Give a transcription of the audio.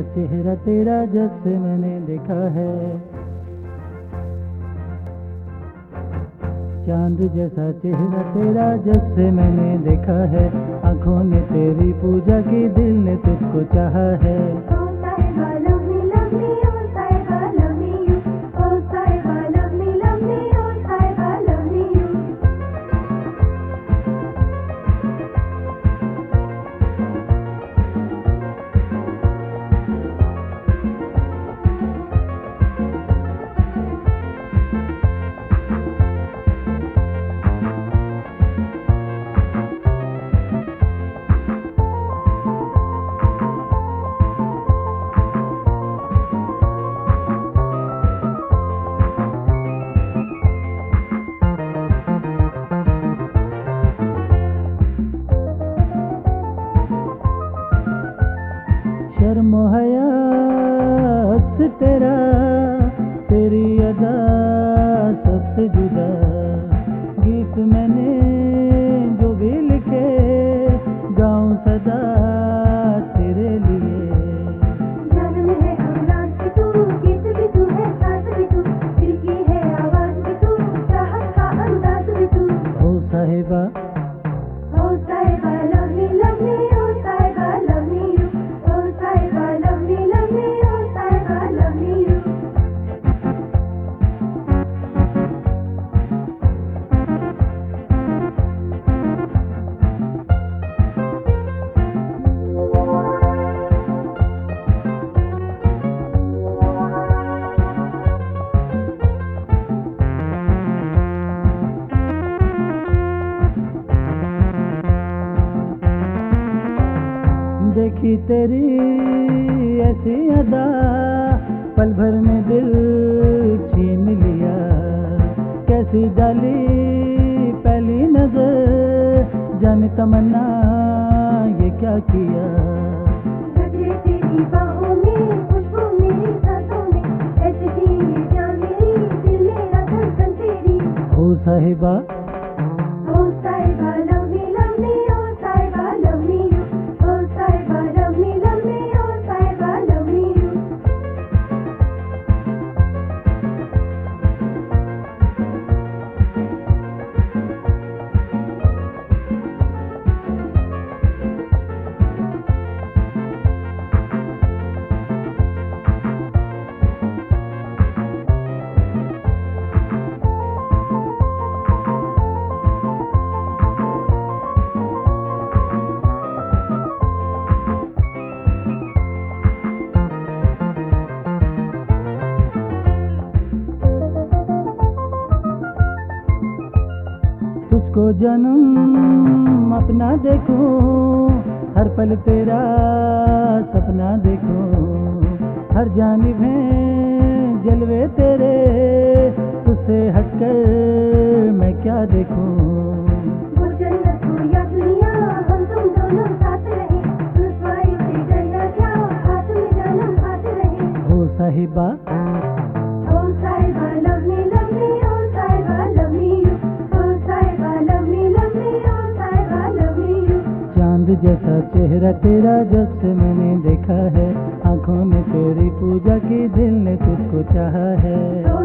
चेहरा तेरा जब से मैंने देखा है, चांद जैसा चेहरा तेरा जब से मैंने देखा है। आंखों ने तेरी पूजा की, दिल ने तुझको चाहा है। शर्म हया अक्स तेरा, तेरी अदा सबसे जुदा। गीत मैंने जो भी लिखे, गाऊं सदा तेरे लिए। जन्म है अमराज भी तू, गीत भी तू है, साथ भी तू, दिल की है आवाज भी तू, चाहत का अंदाज भी तू। ओ साहिबा, ओ साहिबा लव मी ओ साहिबा लव मी यू, ओ साहिबा लव मी ओ साहिबा लव मी यू। देखी तेरी ऐसी अदा, पल भर में दिल छीन लिया। कैसी डाली पहली नजर, जाने तमन्ना ये क्या किया। गजरे तेरी बाहों में, खुशबू मेरी सांसों में, ऐसे ही ये जान मेरी, दिल मेरा धड़कन तेरी। ओ साहिबा, ओ साहिबा लव मी ओ साहिबा लव मी यू, ओ साहिबा लव मी ओ साहिबा लव मी यू। तुझको जन्म अपना देखूं, हर पल तेरा सपना देखूं। हर जानिब हैं जलवे तेरे, तुझसे हटकर मैं क्या देखूं। वो जन्नत हो या दुनिया, हम तुम दोनों साथ रहे, रुसवाई से डरना क्या, हाथ में जानम हाथ रहे। ओ साहिबा, ओ साहिबा लव मी ओ साहिबा लव मी यू, ओ साहिबा लव मी ओ साहिबा लव मी यू। चांद जैसा चेहरा तेरा जब से मैंने देखा है। आंखों ने तेरी पूजा की, दिल ने तुझको चाहा है। ओ